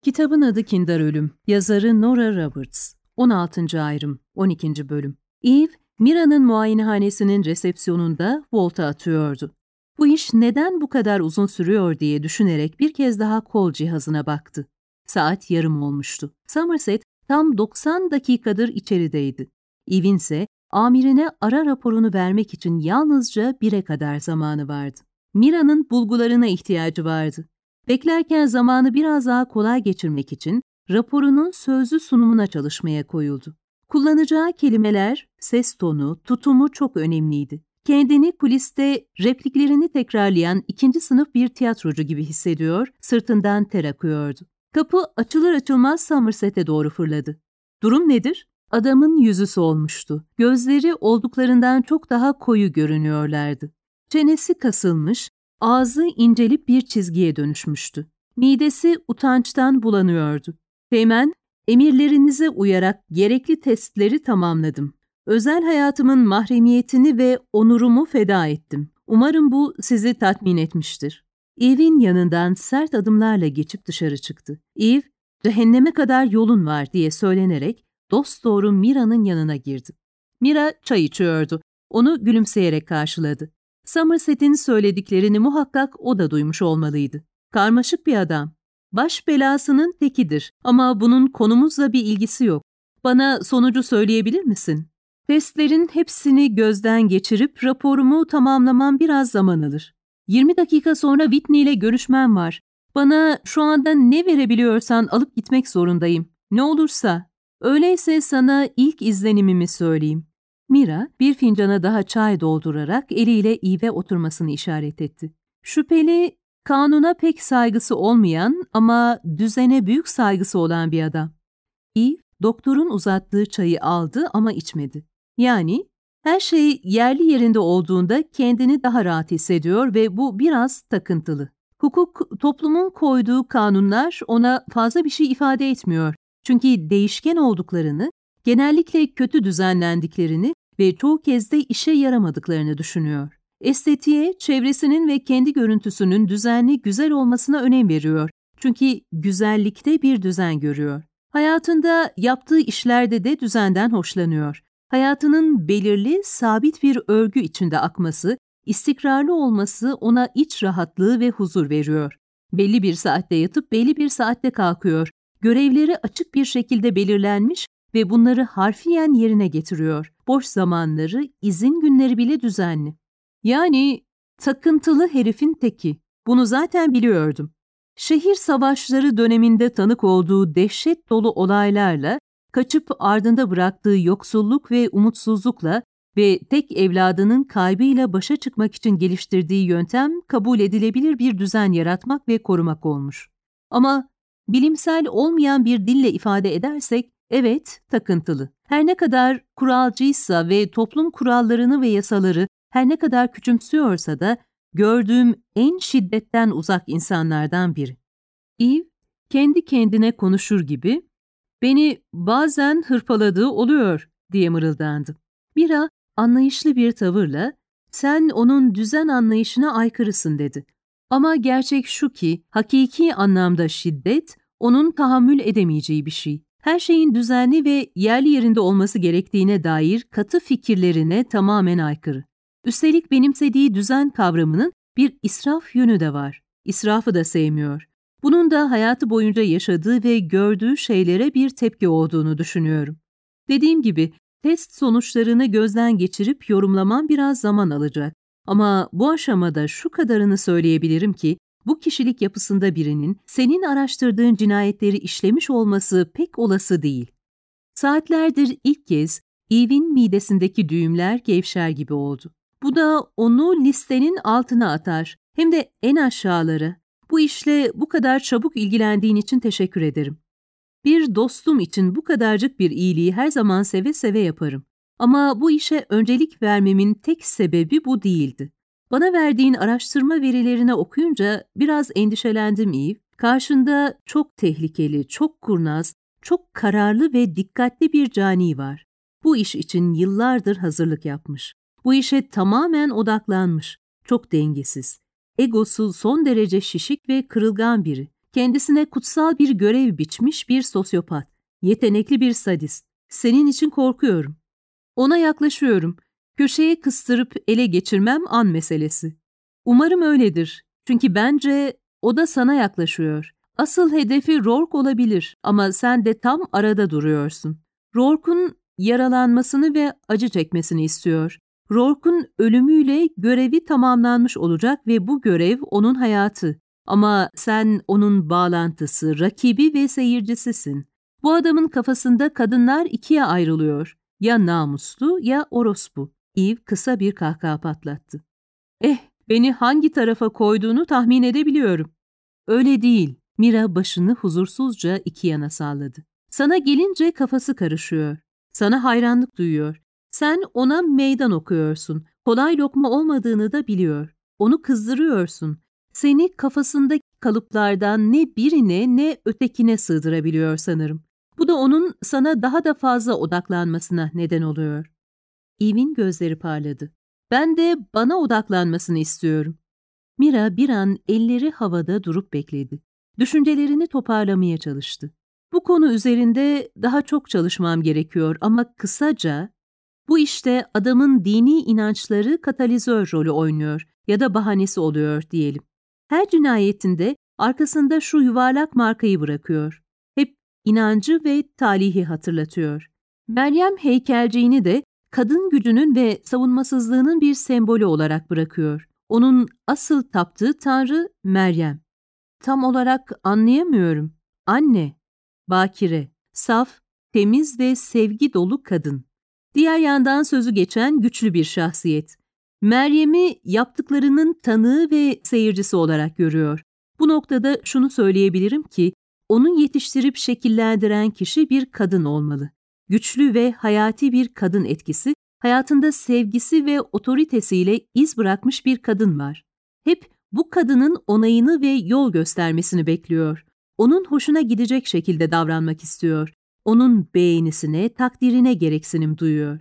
Kitabın adı Kindar Ölüm. Yazarı Nora Roberts. 16. ayrım, 12. bölüm. Eve, Mira'nın muayenehanesinin resepsiyonunda volta atıyordu. Bu iş neden bu kadar uzun sürüyor diye düşünerek bir kez daha kol cihazına baktı. Saat yarım olmuştu. Somerset tam 90 dakikadır içerideydi. Eve'in ise amirine ara raporunu vermek için yalnızca 1'e kadar zamanı vardı. Mira'nın bulgularına ihtiyacı vardı. Beklerken zamanı biraz daha kolay geçirmek için raporunun sözlü sunumuna çalışmaya koyuldu. Kullanacağı kelimeler, ses tonu, tutumu çok önemliydi. Kendini kuliste repliklerini tekrarlayan 2. sınıf bir tiyatrocu gibi hissediyor, sırtından ter akıyordu. Kapı açılır açılmaz Somerset'e doğru fırladı. "Durum nedir?" Adamın yüzü solmuştu. Gözleri olduklarından çok daha koyu görünüyorlardı. Çenesi kasılmış, ağzı incelip bir çizgiye dönüşmüştü. Midesi utançtan bulanıyordu. "Teğmen, emirlerinize uyarak gerekli testleri tamamladım. Özel hayatımın mahremiyetini ve onurumu feda ettim. Umarım bu sizi tatmin etmiştir." Eve'in yanından sert adımlarla geçip dışarı çıktı. Eve, "Cehenneme kadar yolun var," diye söylenerek dosdoğru Mira'nın yanına girdi. Mira çay içiyordu. Onu gülümseyerek karşıladı. Somerset'in söylediklerini muhakkak o da duymuş olmalıydı. "Karmaşık bir adam. Baş belasının tekidir ama bunun konumuzla bir ilgisi yok. Bana sonucu söyleyebilir misin? Testlerin hepsini gözden geçirip raporumu tamamlamam biraz zaman alır. 20 dakika sonra Whitney ile görüşmem var. Bana şu anda ne verebiliyorsan alıp gitmek zorundayım. Ne olursa. Öyleyse sana ilk izlenimimi söyleyeyim." Mira bir fincana daha çay doldurarak eliyle Eve'e oturmasını işaret etti. Şüpheli, kanuna pek saygısı olmayan ama düzene büyük saygısı olan bir adam. Eve, doktorun uzattığı çayı aldı ama içmedi. Yani her şey yerli yerinde olduğunda kendini daha rahat hissediyor ve bu biraz takıntılı. Hukuk, toplumun koyduğu kanunlar ona fazla bir şey ifade etmiyor. Çünkü değişken olduklarını, genellikle kötü düzenlendiklerini ve çoğu kez de işe yaramadıklarını düşünüyor. Estetiğe, çevresinin ve kendi görüntüsünün düzenli, güzel olmasına önem veriyor. Çünkü güzellikte bir düzen görüyor. Hayatında yaptığı işlerde de düzenden hoşlanıyor. Hayatının belirli, sabit bir örgü içinde akması, istikrarlı olması ona iç rahatlığı ve huzur veriyor. Belli bir saatte yatıp belli bir saatte kalkıyor. Görevleri açık bir şekilde belirlenmiş ve bunları harfiyen yerine getiriyor. Boş zamanları, izin günleri bile düzenli. Yani takıntılı herifin teki. Bunu zaten biliyordum. Şehir savaşları döneminde tanık olduğu dehşet dolu olaylarla, kaçıp ardında bıraktığı yoksulluk ve umutsuzlukla ve tek evladının kaybıyla başa çıkmak için geliştirdiği yöntem kabul edilebilir bir düzen yaratmak ve korumak olmuş. Ama bilimsel olmayan bir dille ifade edersek, evet, takıntılı. Her ne kadar kuralcıysa ve toplum kurallarını ve yasaları her ne kadar küçümsüyorsa da gördüğüm en şiddetten uzak insanlardan biri. Eve, kendi kendine konuşur gibi, "Beni bazen hırpaladığı oluyor," diye mırıldandı. Mira, anlayışlı bir tavırla, "Sen onun düzen anlayışına aykırısın," dedi. Ama gerçek şu ki, hakiki anlamda şiddet, onun tahammül edemeyeceği bir şey. Her şeyin düzenli ve yerli yerinde olması gerektiğine dair katı fikirlerine tamamen aykırı. Üstelik benimsediği düzen kavramının bir israf yönü de var. İsrafı da sevmiyor. Bunun da hayatı boyunca yaşadığı ve gördüğü şeylere bir tepki olduğunu düşünüyorum. Dediğim gibi, test sonuçlarını gözden geçirip yorumlamam biraz zaman alacak. Ama bu aşamada şu kadarını söyleyebilirim ki, bu kişilik yapısında birinin senin araştırdığın cinayetleri işlemiş olması pek olası değil. Saatlerdir ilk kez Eve'in midesindeki düğümler gevşer gibi oldu. Bu da onu listenin altına atar, hem de en aşağıları. Bu işle bu kadar çabuk ilgilendiğin için teşekkür ederim. Bir dostum için bu kadarcık bir iyiliği her zaman seve seve yaparım. Ama bu işe öncelik vermemin tek sebebi bu değildi. Bana verdiğin araştırma verilerine okuyunca biraz endişelendim Eve. Karşında çok tehlikeli, çok kurnaz, çok kararlı ve dikkatli bir cani var. Bu iş için yıllardır hazırlık yapmış. Bu işe tamamen odaklanmış. Çok dengesiz. Egosu son derece şişik ve kırılgan biri. kendisine kutsal bir görev biçmiş bir sosyopat, yetenekli bir sadist. Senin için korkuyorum. Ona yaklaşıyorum. Köşeye kıstırıp ele geçirmem an meselesi. Umarım öyledir. Çünkü bence o da sana yaklaşıyor. Asıl hedefi Rourke olabilir ama sen de tam arada duruyorsun. Rourke'un yaralanmasını ve acı çekmesini istiyor. Rourke'un ölümüyle görevi tamamlanmış olacak ve bu görev onun hayatı. Ama sen onun bağlantısı, rakibi ve seyircisisin. Bu adamın kafasında kadınlar ikiye ayrılıyor. Ya namuslu ya orospu. Eve kısa bir kahkaha patlattı. Beni hangi tarafa koyduğunu tahmin edebiliyorum. Öyle değil. Mira başını huzursuzca iki yana salladı. Sana gelince kafası karışıyor. Sana hayranlık duyuyor. Sen ona meydan okuyorsun. Kolay lokma olmadığını da biliyor. Onu kızdırıyorsun. Seni kafasındaki kalıplardan ne birine ne ötekine sığdırabiliyor sanırım. Bu da onun sana daha da fazla odaklanmasına neden oluyor. Eve'in gözleri parladı. Ben de bana odaklanmasını istiyorum. Mira bir an elleri havada durup bekledi. Düşüncelerini toparlamaya çalıştı. Bu konu üzerinde daha çok çalışmam gerekiyor ama kısaca, bu işte adamın dini inançları katalizör rolü oynuyor ya da bahanesi oluyor diyelim. Her cinayetinde arkasında şu yuvarlak markayı bırakıyor. Hep inancı ve talihi hatırlatıyor. Meryem heykelciğini de kadın gücünün ve savunmasızlığının bir sembolü olarak bırakıyor. Onun asıl taptığı tanrı Meryem. Tam olarak anlayamıyorum. Anne, bakire, saf, temiz ve sevgi dolu kadın. Diğer yandan sözü geçen güçlü bir şahsiyet. Meryem'i yaptıklarının tanığı ve seyircisi olarak görüyor. Bu noktada şunu söyleyebilirim ki, onu yetiştirip şekillendiren kişi bir kadın olmalı. Güçlü ve hayati bir kadın etkisi, hayatında sevgisi ve otoritesiyle iz bırakmış bir kadın var. Hep bu kadının onayını ve yol göstermesini bekliyor. Onun hoşuna gidecek şekilde davranmak istiyor. Onun beğenisine, takdirine gereksinim duyuyor.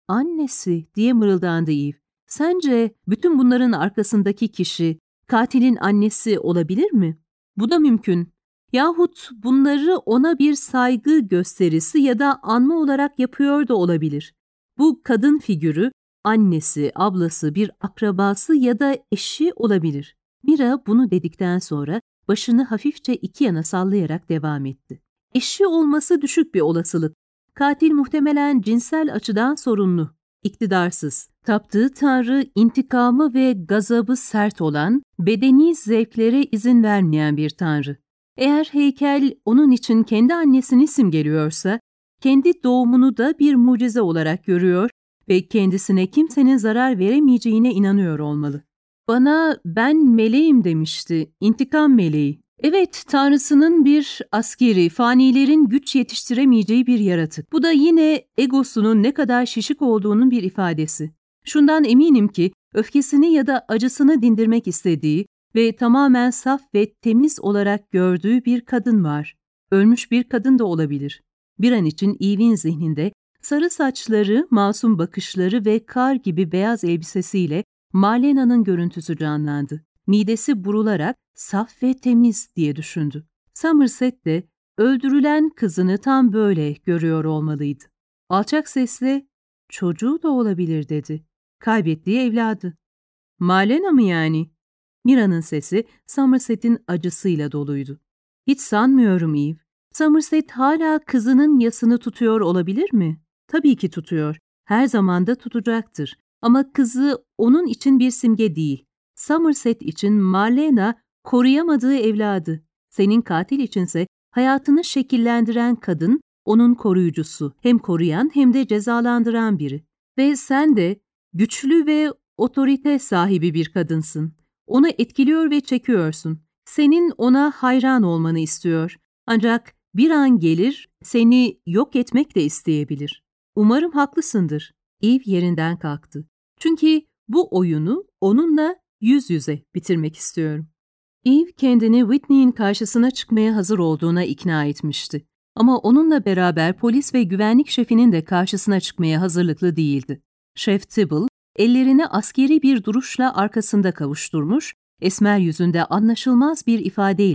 Annesi diye mırıldandı Eve. Sence bütün bunların arkasındaki kişi katilin annesi olabilir mi? Bu da mümkün. Yahut bunları ona bir saygı gösterisi ya da anma olarak yapıyor da olabilir. Bu kadın figürü annesi, ablası, bir akrabası ya da eşi olabilir. Mira bunu dedikten sonra başını hafifçe iki yana sallayarak devam etti. Eşi olması düşük bir olasılık. Katil muhtemelen cinsel açıdan sorunlu, iktidarsız. Taptığı tanrı intikamı ve gazabı sert olan, bedeni zevklere izin vermeyen bir tanrı. Eğer heykel onun için kendi annesini simgeliyorsa, kendi doğumunu da bir mucize olarak görüyor ve kendisine kimsenin zarar veremeyeceğine inanıyor olmalı. Bana ben meleğim demişti, intikam meleği. Evet, tanrısının bir askeri, fanilerin güç yetiştiremeyeceği bir yaratık. Bu da yine egosunun ne kadar şişik olduğunun bir ifadesi. Şundan eminim ki öfkesini ya da acısını dindirmek istediği ve tamamen saf ve temiz olarak gördüğü bir kadın var. Ölmüş bir kadın da olabilir. Bir an için Eve'in zihninde sarı saçları, masum bakışları ve kar gibi beyaz elbisesiyle Marlena'nın görüntüsü canlandı. Midesi burularak saf ve temiz diye düşündü. Somerset de öldürülen kızını tam böyle görüyor olmalıydı. Alçak sesle çocuğu da olabilir dedi. Kaybettiği evladı. Marlena mı yani? Mira'nın sesi Somerset'in acısıyla doluydu. Hiç sanmıyorum Eve. Somerset hala kızının yasını tutuyor olabilir mi? Tabii ki tutuyor. Her zaman da tutacaktır. Ama kızı onun için bir simge değil. Somerset için Marlena koruyamadığı evladı. Senin katil içinse hayatını şekillendiren kadın, onun koruyucusu. Hem koruyan hem de cezalandıran biri. Ve sen de güçlü ve otorite sahibi bir kadınsın. Onu etkiliyor ve çekiyorsun. Senin ona hayran olmanı istiyor. Ancak bir an gelir, seni yok etmek de isteyebilir. Umarım haklısındır. Eve yerinden kalktı. Çünkü bu oyunu onunla yüz yüze bitirmek istiyorum. Eve kendini Whitney'in karşısına çıkmaya hazır olduğuna ikna etmişti. Ama onunla beraber polis ve güvenlik şefinin de karşısına çıkmaya hazırlıklı değildi. Şef Tibble, ellerini askeri bir duruşla arkasında kavuşturmuş, esmer yüzünde anlaşılmaz bir ifadeyle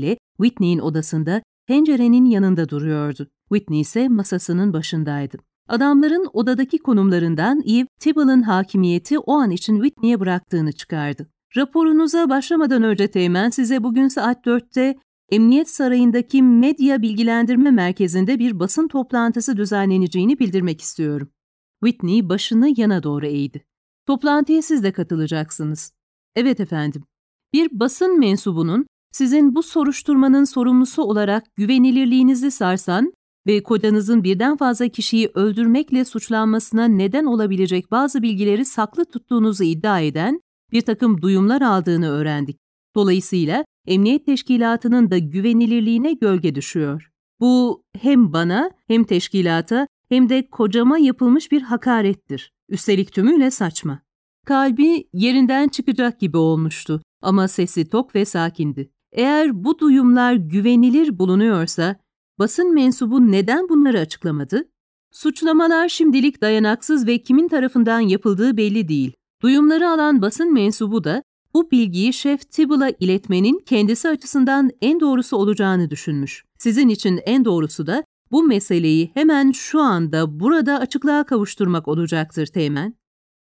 Whitney'in odasında pencerenin yanında duruyordu. Whitney ise masasının başındaydı. Adamların odadaki konumlarından Eve, Tybal'ın hakimiyeti o an için Whitney'e bıraktığını çıkardı. Raporunuza başlamadan önce Teğmen, size bugün saat 4'te Emniyet Sarayı'ndaki Medya Bilgilendirme Merkezi'nde bir basın toplantısı düzenleneceğini bildirmek istiyorum. Whitney başını yana doğru eğdi. Toplantıya siz de katılacaksınız. Evet efendim. Bir basın mensubunun sizin bu soruşturmanın sorumlusu olarak güvenilirliğinizi sarsan ve kocanızın birden fazla kişiyi öldürmekle suçlanmasına neden olabilecek bazı bilgileri saklı tuttuğunuzu iddia eden bir takım duyumlar aldığını öğrendik. Dolayısıyla Emniyet Teşkilatı'nın da güvenilirliğine gölge düşüyor. Bu hem bana hem teşkilata hem de kocama yapılmış bir hakarettir. Üstelik tümüyle saçma. Kalbi yerinden çıkacak gibi olmuştu ama sesi tok ve sakindi. Eğer bu duyumlar güvenilir bulunuyorsa, basın mensubu neden bunları açıklamadı? Suçlamalar şimdilik dayanaksız ve kimin tarafından yapıldığı belli değil. Duyumları alan basın mensubu da bu bilgiyi Şef Tybal'a iletmenin kendisi açısından en doğrusu olacağını düşünmüş. Sizin için en doğrusu da bu meseleyi hemen şu anda burada açıklığa kavuşturmak olacaktır Teğmen.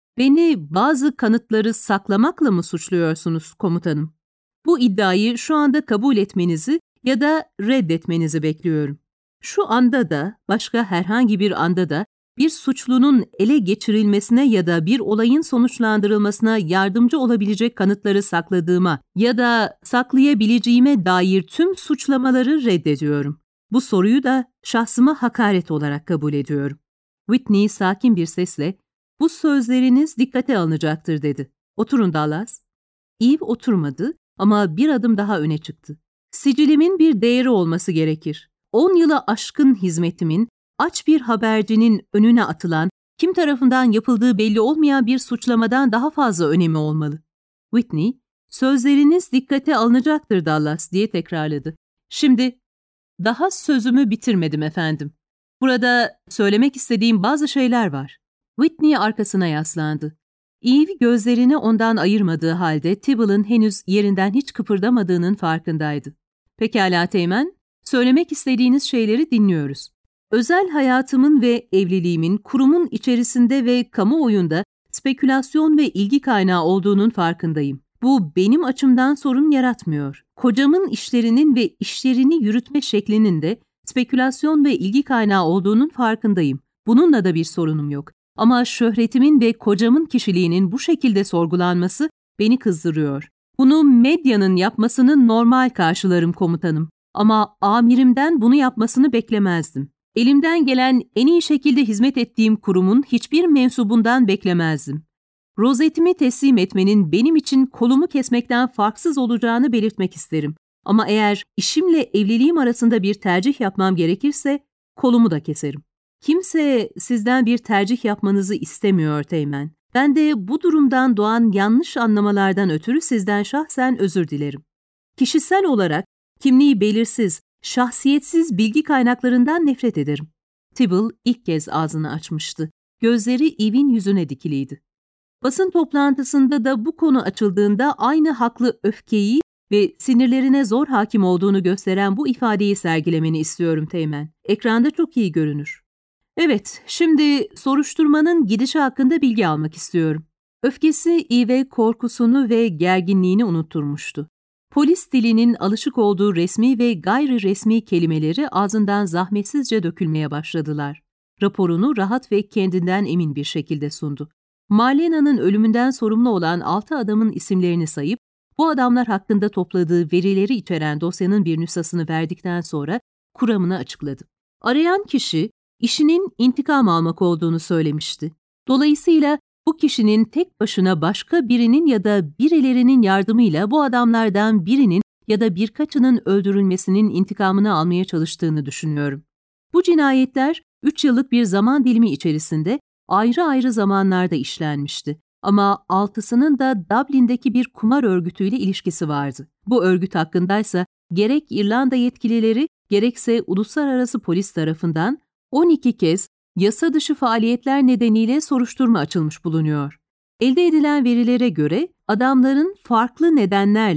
Beni bazı kanıtları saklamakla mı suçluyorsunuz komutanım? Bu iddiayı şu anda kabul etmenizi ya da reddetmenizi bekliyorum. Şu anda da, başka herhangi bir anda da bir suçlunun ele geçirilmesine ya da bir olayın sonuçlandırılmasına yardımcı olabilecek kanıtları sakladığıma ya da saklayabileceğime dair tüm suçlamaları reddediyorum. Bu soruyu da şahsıma hakaret olarak kabul ediyorum. Whitney sakin bir sesle, "Bu sözleriniz dikkate alınacaktır," dedi. "Oturun Dallas." Eve oturmadı ama bir adım daha öne çıktı. "Sicilimin bir değeri olması gerekir. 10 yılı aşkın hizmetimin, aç bir habercinin önüne atılan, kim tarafından yapıldığı belli olmayan bir suçlamadan daha fazla önemi olmalı." Whitney, "Sözleriniz dikkate alınacaktır Dallas," diye tekrarladı. "Şimdi, daha sözümü bitirmedim efendim. Burada söylemek istediğim bazı şeyler var." Whitney arkasına yaslandı. Eve gözlerini ondan ayırmadığı halde Tybal'ın henüz yerinden hiç kıpırdamadığının farkındaydı. "Pekala Teğmen, söylemek istediğiniz şeyleri dinliyoruz. Özel hayatımın ve evliliğimin kurumun içerisinde ve kamuoyunda spekülasyon ve ilgi kaynağı olduğunun farkındayım. Bu benim açımdan sorun yaratmıyor. Kocamın işlerinin ve işlerini yürütme şeklinin de spekülasyon ve ilgi kaynağı olduğunun farkındayım. Bununla da bir sorunum yok. Ama şöhretimin ve kocamın kişiliğinin bu şekilde sorgulanması beni kızdırıyor. Bunu medyanın yapmasını normal karşılarım komutanım. Ama amirimden bunu yapmasını beklemezdim. Elimden gelen en iyi şekilde hizmet ettiğim kurumun hiçbir mensubundan beklemezdim. Rozetimi teslim etmenin benim için kolumu kesmekten farksız olacağını belirtmek isterim. Ama eğer işimle evliliğim arasında bir tercih yapmam gerekirse kolumu da keserim. Kimse sizden bir tercih yapmanızı istemiyor Teğmen. Ben de bu durumdan doğan yanlış anlamalardan ötürü sizden şahsen özür dilerim. Kişisel olarak kimliği belirsiz, şahsiyetsiz bilgi kaynaklarından nefret ederim." Tybal ilk kez ağzını açmıştı. Gözleri Eve'in yüzüne dikiliydi. Basın toplantısında da bu konu açıldığında aynı haklı öfkeyi ve sinirlerine zor hakim olduğunu gösteren bu ifadeyi sergilemeni istiyorum Teğmen. Ekranda çok iyi görünür. "Evet, şimdi soruşturmanın gidişi hakkında bilgi almak istiyorum." Öfkesi Eve korkusunu ve gerginliğini unutturmuştu. Polis dilinin alışık olduğu resmi ve gayri resmi kelimeleri ağzından zahmetsizce dökülmeye başladılar. Raporunu rahat ve kendinden emin bir şekilde sundu. Marlena'nın ölümünden sorumlu olan 6 adamın isimlerini sayıp, bu adamlar hakkında topladığı verileri içeren dosyanın bir nüshasını verdikten sonra kuramını açıkladı. Arayan kişi, işinin intikam almak olduğunu söylemişti. Dolayısıyla bu kişinin tek başına başka birinin ya da birilerinin yardımıyla bu adamlardan birinin ya da birkaçının öldürülmesinin intikamını almaya çalıştığını düşünüyorum. Bu cinayetler 3 yıllık bir zaman dilimi içerisinde ayrı ayrı zamanlarda işlenmişti. Ama 6'sının da Dublin'deki bir kumar örgütüyle ilişkisi vardı. Bu örgüt hakkındaysa gerek İrlanda yetkilileri gerekse uluslararası polis tarafından 12 kez yasa dışı faaliyetler nedeniyle soruşturma açılmış bulunuyor. Elde edilen verilere göre adamların farklı nedenlerle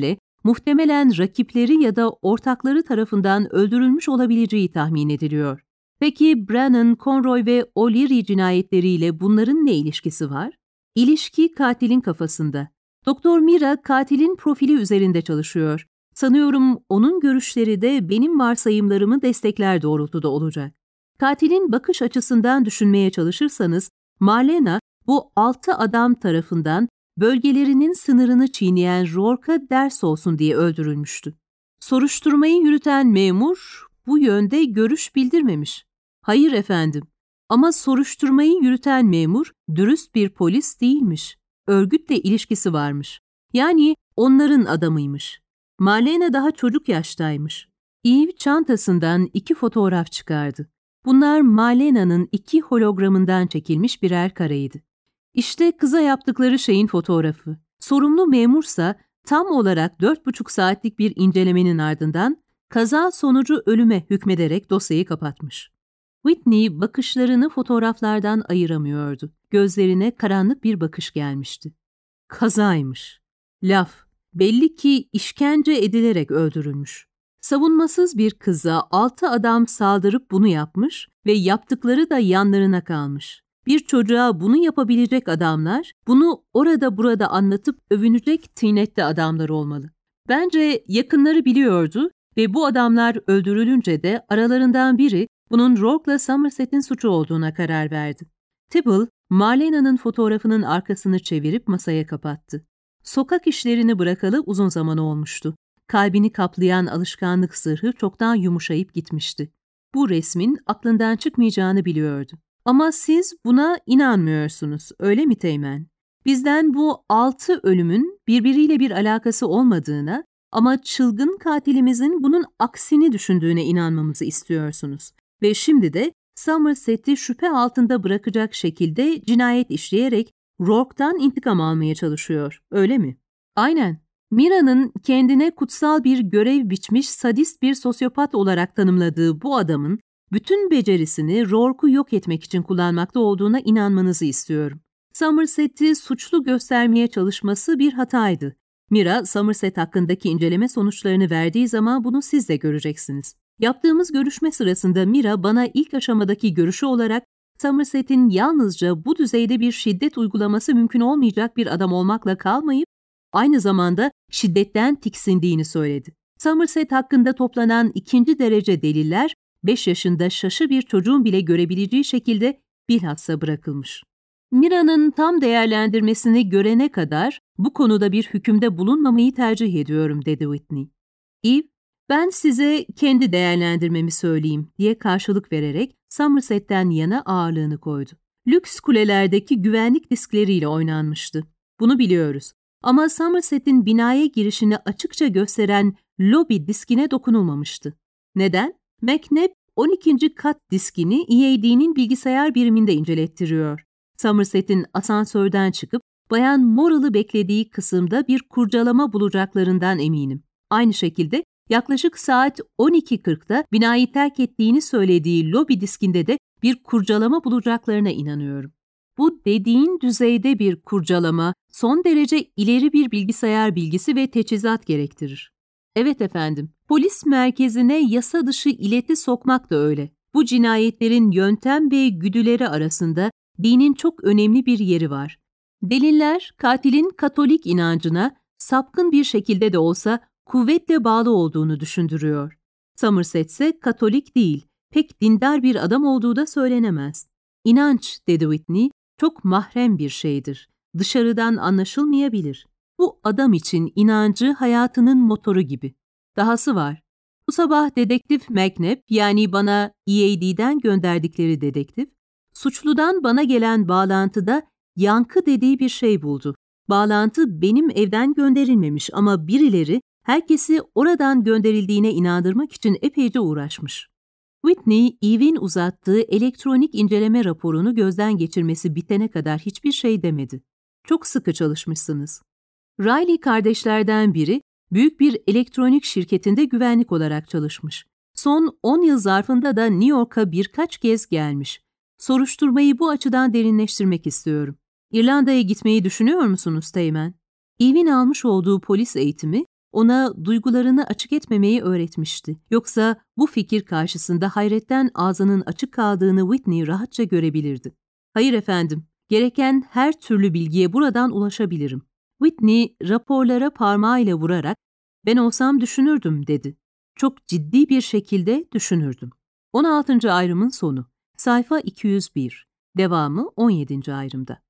muhtemelen rakipleri ya da ortakları tarafından öldürülmüş olabileceği tahmin ediliyor. Peki Brennan, Conroy ve O'Leary cinayetleriyle bunların ne ilişkisi var? İlişki katilin kafasında. Doktor Mira katilin profili üzerinde çalışıyor. Sanıyorum onun görüşleri de benim varsayımlarımı destekler doğrultuda olacak. Katilin bakış açısından düşünmeye çalışırsanız, Marlena bu 6 adam tarafından bölgelerinin sınırını çiğneyen Rourke'a ders olsun diye öldürülmüştü. Soruşturmayı yürüten memur bu yönde görüş bildirmemiş. Hayır efendim, ama soruşturmayı yürüten memur dürüst bir polis değilmiş. Örgütle ilişkisi varmış. Yani onların adamıymış. Marlena daha çocuk yaştaymış. Eve çantasından 2 fotoğraf çıkardı. Bunlar Marlena'nın 2 hologramından çekilmiş birer kareydi. İşte kıza yaptıkları şeyin fotoğrafı. Sorumlu memursa tam olarak 4,5 saatlik bir incelemenin ardından kaza sonucu ölüme hükmederek dosyayı kapatmış. Whitney bakışlarını fotoğraflardan ayıramıyordu. Gözlerine karanlık bir bakış gelmişti. Kazaymış. Laf. Belli ki işkence edilerek öldürülmüş. Savunmasız bir kıza 6 adam saldırıp bunu yapmış ve yaptıkları da yanlarına kalmış. Bir çocuğa bunu yapabilecek adamlar, bunu orada burada anlatıp övünecek tinette adamlar olmalı. Bence yakınları biliyordu ve bu adamlar öldürülünce de aralarından biri bunun Rourke'la Somerset'in suçu olduğuna karar verdi. Tibble, Marlena'nın fotoğrafının arkasını çevirip masaya kapattı. Sokak işlerini bırakalı uzun zaman olmuştu. Kalbini kaplayan alışkanlık zırhı çoktan yumuşayıp gitmişti. Bu resmin aklından çıkmayacağını biliyordu. Ama siz buna inanmıyorsunuz, öyle mi Teğmen? Bizden bu 6 ölümün birbiriyle bir alakası olmadığına ama çılgın katilimizin bunun aksini düşündüğüne inanmamızı istiyorsunuz. Ve şimdi de Somerset'i şüphe altında bırakacak şekilde cinayet işleyerek Rourke'dan intikam almaya çalışıyor, öyle mi? Aynen. Mira'nın kendine kutsal bir görev biçmiş sadist bir sosyopat olarak tanımladığı bu adamın bütün becerisini Rourke'u yok etmek için kullanmakta olduğuna inanmanızı istiyorum. Somerset'i suçlu göstermeye çalışması bir hataydı. Mira, Somerset hakkındaki inceleme sonuçlarını verdiği zaman bunu siz de göreceksiniz. Yaptığımız görüşme sırasında Mira bana ilk aşamadaki görüşü olarak Somerset'in yalnızca bu düzeyde bir şiddet uygulaması mümkün olmayacak bir adam olmakla kalmayıp aynı zamanda şiddetten tiksindiğini söyledi. Somerset hakkında toplanan 2. derece deliller 5 yaşında şaşı bir çocuğun bile görebileceği şekilde bilhassa bırakılmış. Mira'nın tam değerlendirmesini görene kadar bu konuda bir hükümde bulunmamayı tercih ediyorum, dedi Whitney. Eve, ben size kendi değerlendirmemi söyleyeyim diye karşılık vererek Somerset'ten yana ağırlığını koydu. Lüks kulelerdeki güvenlik diskleriyle oynanmıştı. Bunu biliyoruz. Ama Somerset'in binaya girişini açıkça gösteren lobi diskine dokunulmamıştı. Neden? McNabb 12. kat diskini EAD'nin bilgisayar biriminde incelettiriyor. Somerset'in asansörden çıkıp Bayan Morrell'ı beklediği kısımda bir kurcalama bulacaklarından eminim. Aynı şekilde yaklaşık saat 12.40'da binayı terk ettiğini söylediği lobi diskinde de bir kurcalama bulacaklarına inanıyorum. Bu dediğin düzeyde bir kurcalama, son derece ileri bir bilgisayar bilgisi ve teçhizat gerektirir. Evet efendim, polis merkezine yasa dışı ileti sokmak da öyle. Bu cinayetlerin yöntem ve güdüleri arasında dinin çok önemli bir yeri var. Deliller, katilin Katolik inancına sapkın bir şekilde de olsa kuvvetle bağlı olduğunu düşündürüyor. Somerset ise Katolik değil, pek dindar bir adam olduğu da söylenemez. İnanç, dedi Whitney, çok mahrem bir şeydir. Dışarıdan anlaşılmayabilir. Bu adam için inancı hayatının motoru gibi. Dahası var. Bu sabah dedektif McNabb, yani bana EAD'den gönderdikleri dedektif, suçludan bana gelen bağlantıda yankı dediği bir şey buldu. Bağlantı benim evden gönderilmemiş ama birileri herkesi oradan gönderildiğine inandırmak için epeyce uğraşmış. Whitney, Eve'in uzattığı elektronik inceleme raporunu gözden geçirmesi bitene kadar hiçbir şey demedi. Çok sıkı çalışmışsınız. Riley kardeşlerden biri, büyük bir elektronik şirketinde güvenlik olarak çalışmış. Son 10 yıl zarfında da New York'a birkaç kez gelmiş. Soruşturmayı bu açıdan derinleştirmek istiyorum. İrlanda'ya gitmeyi düşünüyor musunuz Teğmen? Eve'in almış olduğu polis eğitimi, ona duygularını açık etmemeyi öğretmişti. Yoksa bu fikir karşısında hayretten ağzının açık kaldığını Whitney rahatça görebilirdi. "Hayır efendim, gereken her türlü bilgiye buradan ulaşabilirim." Whitney raporlara parmağıyla vurarak "Ben olsam düşünürdüm." dedi. Çok ciddi bir şekilde düşünürdüm. 16. ayrımın sonu. Sayfa 201. Devamı 17. ayrımda.